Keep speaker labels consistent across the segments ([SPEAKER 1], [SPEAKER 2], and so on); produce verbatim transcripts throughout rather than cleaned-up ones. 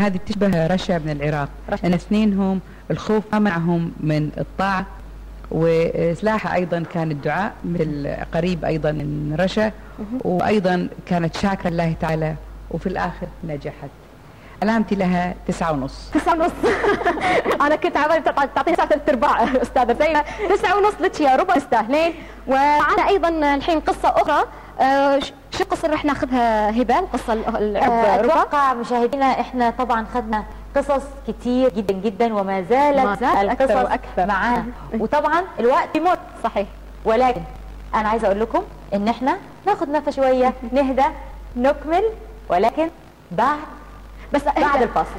[SPEAKER 1] هذه تشبه رشا من العراق، أن اثنينهم الخوف ما معهم من الطاعة، وسلاحها أيضا كان الدعاء مثل قريب أيضا من رشا، وأيضا كانت شاكرة لله تعالى وفي الآخر نجحت. علامتي لها تسعة ونص.
[SPEAKER 2] تسعة ونص. أنا كنت عمالي تعطيني تسعة ثلاث أرباع أستاذة زينة. تسعة ونص لك يا ربع تستاهلين. وعنا أيضا الحين قصة أخرى. أه شو القصة اللي راح ناخذها هبة؟ القصة الحب
[SPEAKER 3] أه أتوقع مشاهدينا إحنا طبعا خدنا قصص كتير جدا جدا وما زالت
[SPEAKER 2] ما زال
[SPEAKER 3] القصص
[SPEAKER 2] أكثر وأكثر
[SPEAKER 3] معانا، وطبعا الوقت يمر.
[SPEAKER 2] صحيح.
[SPEAKER 3] ولكن أنا عايزة أقول لكم إن إحنا ناخد نفس شوية، نهدى، نكمل، ولكن بعد
[SPEAKER 2] بس
[SPEAKER 3] بعد الفاصل.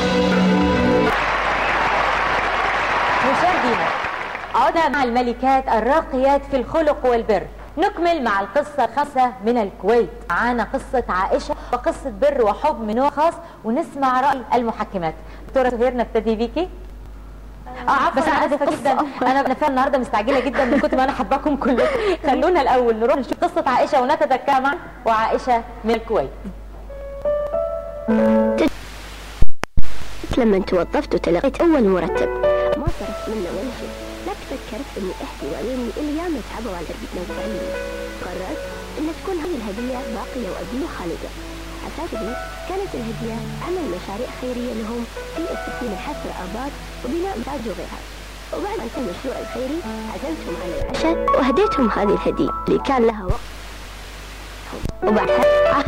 [SPEAKER 3] مشاهدينا عودة مع الملكات الراقيات في الخلق والبر، نكمل مع القصة الخاصة من الكويت. معانا قصة عائشة وقصة بر وحب من نوع خاص، ونسمع رأي المحكمات. دكتورة سهير نبتدي بيكي. اه عفوا بس انا اسفه جدا، انا انا فعلا النهارده مستعجله جدا من كتر ما انا حباكم كلكم. خلونا الاول نروح نشوف قصه عائشه ونتذكر معا وعائشه من الكويت.
[SPEAKER 4] لما توظفت وتلقيت اول مرتب ما صرفت منه ولا شيء، لكن فكرت اني احكي وعيوني اللي ياما تعبوا على نوعين. قررت ان تكون هذه الهديه باقيه وابديه خالده. اساتذتي كانت الهديه عمل مشاريع خيريه لهم في تسليم حفر ابار وبناء مساجد وغيرها. وبعد ما انتهى المشروع الخيري عزمتهم على العشاء وهديتهم هذه الهديه اللي كان لها وقت. وبعدها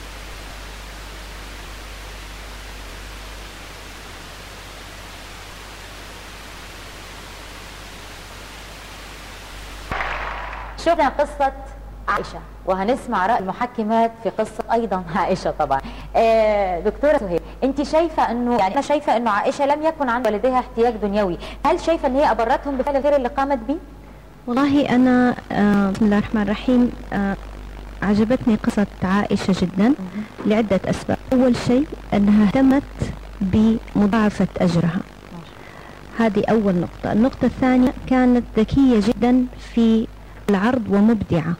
[SPEAKER 3] شوفنا قصة عائشة وهنسمع رأي المحكمات في قصة أيضا عائشة طبعا. آه دكتورة سهير، أنت شايفة أنه يعني أنا شايفة أنه عائشة لم يكن عند والديها احتياج دنيوي، هل شايفة أن هي أبرتهم بفعل الخير اللي قامت به؟
[SPEAKER 5] والله أنا آه بسم الله الرحمن الرحيم آه عجبتني قصة عائشة جدا لعدة أسباب. أول شيء أنها اهتمت بمضاعفة أجرها، هذه أول نقطة. النقطة الثانية كانت ذكية جدا في العرض ومبدعة.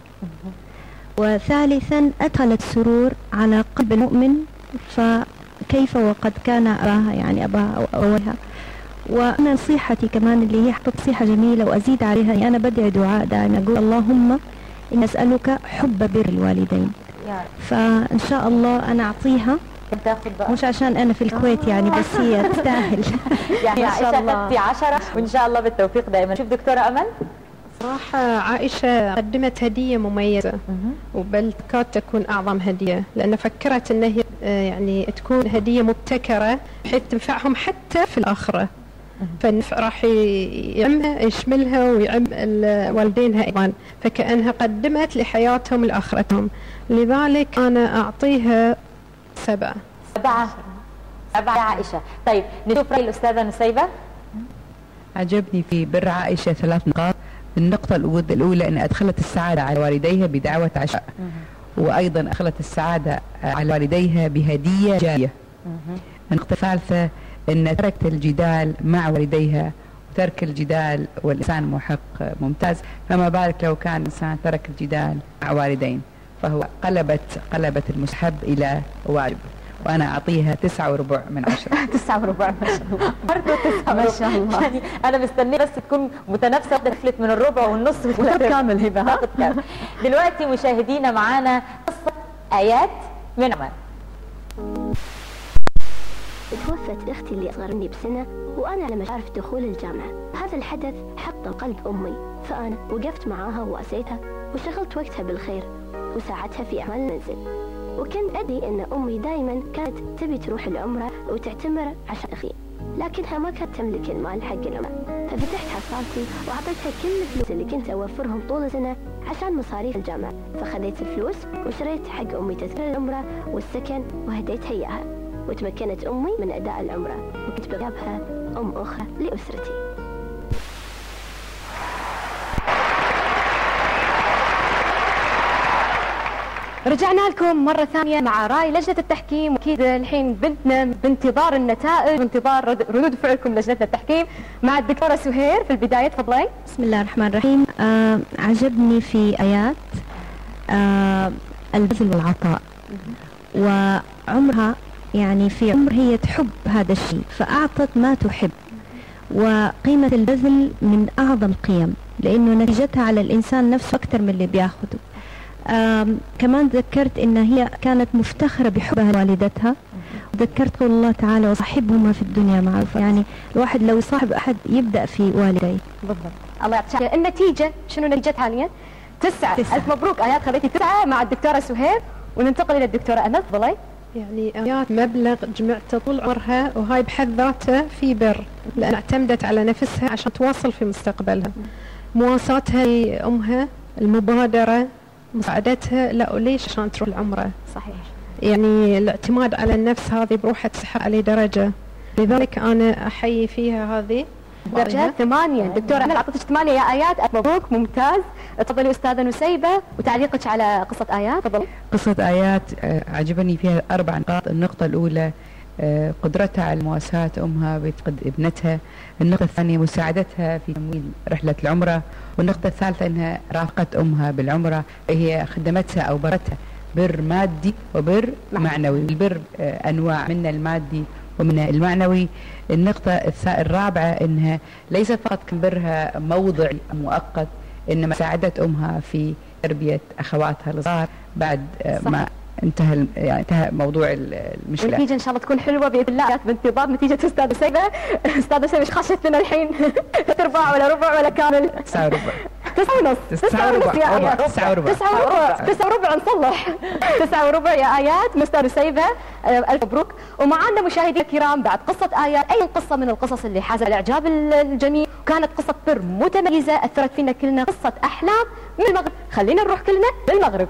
[SPEAKER 5] وثالثا أدخلت سرور على قلب المؤمن، فكيف وقد كان أباها يعني أباها أو أولها. وأنا نصيحتي كمان اللي هي حطت نصيحة جميلة وأزيد عليها، يعني أنا بدعي دعاء دائما أقول اللهم إن أسألك حب بر الوالدين، فإن شاء الله أنا أعطيها مش عشان أنا في الكويت يعني بس هي تستاهل.
[SPEAKER 3] يعني عائشة خدتي عشرة وإن شاء الله بالتوفيق دائما. شوف دكتورة أمل.
[SPEAKER 6] صراحة عائشة قدمت هدية مميزة وبل تكاد تكون أعظم هدية، لأن فكرت أنها يعني تكون هدية مبتكرة بحيث تنفعهم حتى في الآخرة، فالنفع راح يعمها يشملها ويعم والدينها أيضا، فكأنها قدمت لحياتهم لآخرتهم. لذلك أنا أعطيها سبعة.
[SPEAKER 3] سبعة سبعة عائشة. طيب نشوف رأي الأستاذة نسيبة.
[SPEAKER 1] عجبني في بر عائشة ثلاث نقاط. النقطة الأولى أن أدخلت السعادة على والديها بدعوة عشاء، وأيضا أدخلت السعادة على والديها بهدية جارية. النقطة الثالثة أن تركت الجدال مع والديها، وترك الجدال والإنسان محق ممتاز، فما بالك لو كان إنسان ترك الجدال مع والدين، فهو قلبت قلبت المستحب إلى واجب. وأنا أعطيها تسعة وربع من عشرة.
[SPEAKER 3] تسعة وربع ما شاء الله. برضه تسعة ما شاء الله. يعني أنا مستنية بس تكون متنافسة، واحدة تفلت من الربع والنص
[SPEAKER 2] وتاخد كامل هبة.
[SPEAKER 3] دلوقتي مشاهدينا معانا قصة آيات من عمان.
[SPEAKER 4] توفت اختي اللي اصغر مني بسنه وانا على مشارف دخول الجامعه. هذا الحدث حط قلب امي، فانا وقفت معاها وواسيتها وشغلت وقتها بالخير وساعدتها في اعمال المنزل. وكنت ادري ان امي دائما كانت تبي تروح العمره وتعتمر عشان اخي، لكنها ما كانت تملك المال حق العمره، ففتحت حصالتي واعطيتها كل الفلوس اللي كنت اوفرهم طول السنه عشان مصاريف الجامعه، فخذيت الفلوس وشريت حق امي تذكره العمره والسكن وهديتها اياها، وتمكنت أمي من أداء العمرة، وكنت بجابها أم أخرى لأسرتي.
[SPEAKER 2] رجعنا لكم مرة ثانية مع رأي لجنة التحكيم، وأكيد الحين بنتنا بانتظار النتائج وانتظار ردود فعلكم لجنة التحكيم. مع الدكتورة سهير في البداية تفضلي.
[SPEAKER 5] بسم الله الرحمن الرحيم. آه عجبني في آيات آه البذل والعطاء، وعمرها يعني في عمر هي تحب هذا الشيء فأعطت ما تحب. وقيمة البذل من أعظم القيم لأنه نتيجتها على الإنسان نفسه أكثر من اللي بياخده. كمان ذكرت إن هي كانت مفتخرة بحبها لوالدتها. ذكرت قول الله تعالى وصاحبهما في الدنيا معروفة، يعني الواحد لو يصاحب أحد يبدأ في والديه.
[SPEAKER 2] بالضبط. الله يعطيك. النتيجة شنو نتيجتها حاليا؟ تسعة. تسعة. ألف مبروك آيات، خليتي تسعة مع الدكتورة سهير، وننتقل إلى الدكتورة أمل. تفضلي.
[SPEAKER 6] يعني آيات مبلغ جمعته طول عمرها، وهاي بحد ذاته في بر لأن اعتمدت على نفسها عشان تواصل في مستقبلها. مواساتها لأمها، المبادرة، مساعدتها، لا وليش عشان تروح العمرة.
[SPEAKER 2] صحيح.
[SPEAKER 6] يعني الاعتماد على النفس هذه بروحها تسحب عليه درجة، لذلك أنا أحيي فيها هذه
[SPEAKER 2] درجة ثمانية. دكتورة أمل أعطتك ثمانية يا آيات، ألف مبروك، ممتاز. تفضلي أستاذة نسيبة وتعليقك على قصة آيات. تفضلي.
[SPEAKER 1] قصة آيات عجبني فيها أربع نقاط. النقطة الأولى قدرتها على مواساة أمها بفقد ابنتها. النقطة الثانية مساعدتها في تمويل رحلة العمرة. والنقطة الثالثة أنها رافقت أمها بالعمرة، هي خدمتها أو برتها بر مادي وبر معنوي. البر أنواع، من المادي ومن المعنوي. النقطة الرابعة أنها ليست فقط كان برها موضعي مؤقت، إنما ساعدت أمها في تربية أخواتها الصغار بعد ما انتهى يعني انتهى موضوع المشكله.
[SPEAKER 2] والنتيجه ان شاء الله تكون حلوه باذن الله. بانتظار نتيجه استاذه سيبه. استاذه سيبه ايش خشت لنا الحين؟ ثلاث ارباع ولا ربع ولا كامل؟
[SPEAKER 1] تسعة وربع.
[SPEAKER 2] تسعة ونص.
[SPEAKER 1] تسعة وربع. تسعة وربع.
[SPEAKER 2] تسعة وربع. تسعة وربع نصلح. تسعة وربع يا آيات من استاذه سيبه. الف مبروك. ومعنا مشاهدينا الكرام بعد قصه آيات اي قصه من القصص اللي حازت الاعجاب الجميع، وكانت قصه بر متميزه اثرت فينا كلنا، قصه احلام من المغرب. خلينا نروح كلنا للمغرب.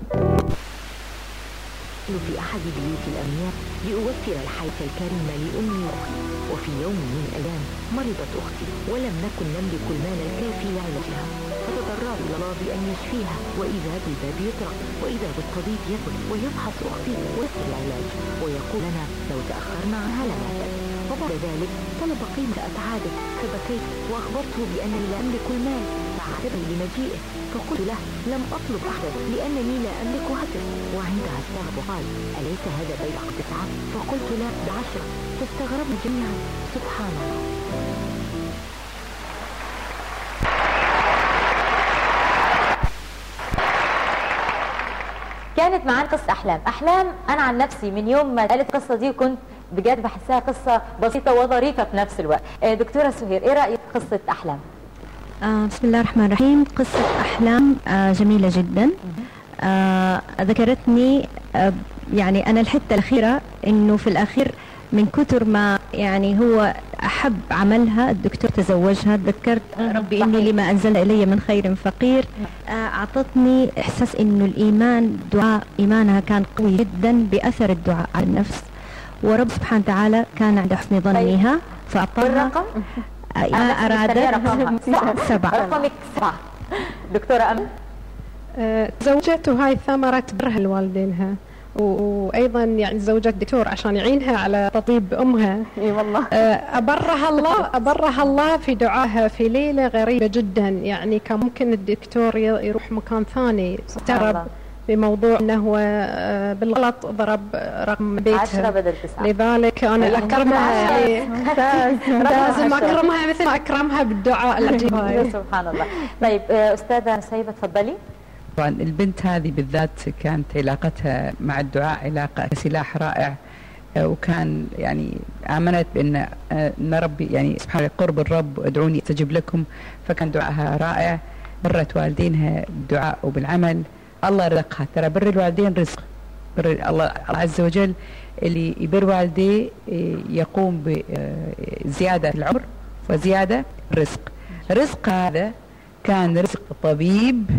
[SPEAKER 7] في أحد بيوت الأمير لأوفر الحياة الكريمة لأمي وأختي. وفي يوم من الأيام مرضت أختي ولم نكن نملك المال الكافي لعلاجها، فتضررت إلى الله بأن يشفيها، وإذا بالباب يطرق، وإذا بالطبيب يدخل ويفحص أختي ويسر العلاج ويقول لنا لو تأخرنا عنها لماتت. وبعد ذلك طلب قيمة أتعابه فبكيت وأخبرته بأنني لا أملك المال، فعاتبني لمجيئه، فقلت له لم أطلب أحدا لأنني لا أملك هاتف. وعندها استغرب وقال أليس هذا بيع بتسعة؟ فقلت لا بعشرة، فاستغربنا جميعا. سبحان الله.
[SPEAKER 3] كانت معانا قصة أحلام. أحلام أنا عن نفسي من يوم ما قالت القصة دي وكنت بجد بحسها قصة بسيطة وظريفة في نفس الوقت. دكتورة سهير إيه رأيك في قصة أحلام؟
[SPEAKER 5] آه بسم الله الرحمن الرحيم. قصة أحلام آه جميلة جدا. آه ذكرتني آه يعني أنا الحتة الأخيرة إنه في الأخير من كتر ما يعني هو أحب عملها الدكتور تزوجها. تذكرت ربي إني لما أنزل إلي من خير فقير. آه أعطتني إحساس إنه الإيمان دعاء، إيمانها كان قوي جدا بأثر الدعاء على النفس، ورب سبحانه وتعالى كان عند حسن ظنها فأعطاها
[SPEAKER 3] الرقم
[SPEAKER 5] ما أرادت.
[SPEAKER 3] سبعة. رقمك سبعة. دكتورة أمل.
[SPEAKER 6] أه زوجت وهاي ثمرة برها لوالدينها، وايضا يعني زوجت دكتور عشان يعينها على تطيب امها.
[SPEAKER 2] اي والله.
[SPEAKER 6] أه ابرها الله ابرها الله في دعاها في ليله غريبه جدا. يعني كان ممكن الدكتور يروح مكان ثاني، اضطرب بموضوع انه بالغلط ضرب رقم بيتها
[SPEAKER 3] عشرة بدل تسعة.
[SPEAKER 6] لذلك انا اكرمها يعني لازم اكرمها مثل ما اكرمها بالدعاء العجيب.
[SPEAKER 3] سبحان الله. طيب استاذه نسيبه تفضلي.
[SPEAKER 1] طبعا البنت هذه بالذات كانت علاقتها مع الدعاء علاقه سلاح رائع، وكان يعني آمنت بأن أن ربي يعني سبحانه قرب الرب ادعوني استجب لكم، فكان دعائها رائع. برت والدينها بالدعاء وبالعمل. الله رزقها، ترى بر الوالدين رزق. بر الله عز وجل اللي يبر والديه يقوم بزيادة العمر وزيادة الرزق. رزق هذا كان رزق طبيب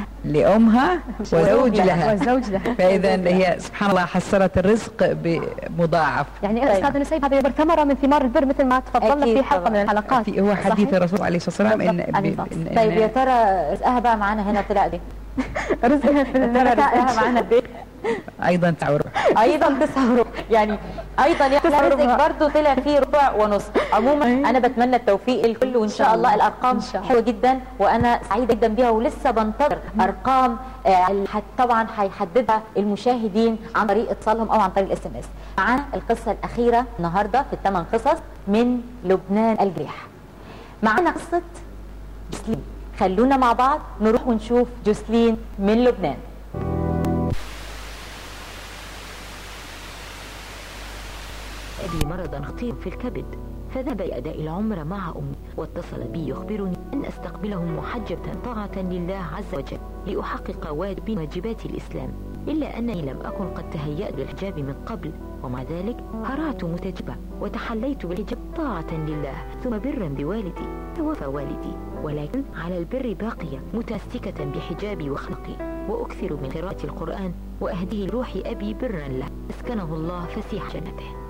[SPEAKER 1] لأمها وزوج لها.
[SPEAKER 2] وزوج لها.
[SPEAKER 1] فإذا هي سبحان الله حصلت الرزق بمضاعف.
[SPEAKER 2] يعني أستاذ نسيب هذا يعتبر ثمرة من ثمار البر مثل ما تفضلنا في حلقة من الحلقات.
[SPEAKER 1] هو حديث الرسول عليه الصلاة والسلام. إن
[SPEAKER 3] طيب يا ترى رزقها بقى معانا هنا طلع دي.
[SPEAKER 2] رزقها في
[SPEAKER 3] رزقها معانا البيت.
[SPEAKER 1] ايضا تسعة وربع.
[SPEAKER 3] ايضا تسعة وربع، يعني ايضا يا احلى رزق برضه طلع فيه ربع ونص. عموما انا بتمنى التوفيق للكل، وان شاء الله الارقام حلوه جدا وانا سعيده جدا بيها، ولسه بنتظر ارقام آه طبعا هيحددها المشاهدين عن طريق اتصالهم او عن طريق الاس ام اس. معانا القصه الاخيره النهارده في الثمان قصص من لبنان الجريح. معانا قصه جوسلين، خلونا مع بعض نروح ونشوف جوسلين من لبنان.
[SPEAKER 7] أبي مرضا خطير في الكبد، فذهب لأداء العمرة مع أمي، واتصل بي يخبرني أن أستقبلهم محجبة طاعة لله عز وجل لأحقق واجب من واجبات الإسلام، إلا أنني لم أكن قد تهيأت للحجاب من قبل، ومع ذلك هرعت متجبة وتحليت بالحجاب طاعة لله ثم برا بوالدي. توفى والدي، ولكن على البر باقية متمسكة بحجابي وخلقي، وأكثر من قراءة القرآن وأهديه لروح أبي برا له، أسكنه الله فسيح جنته.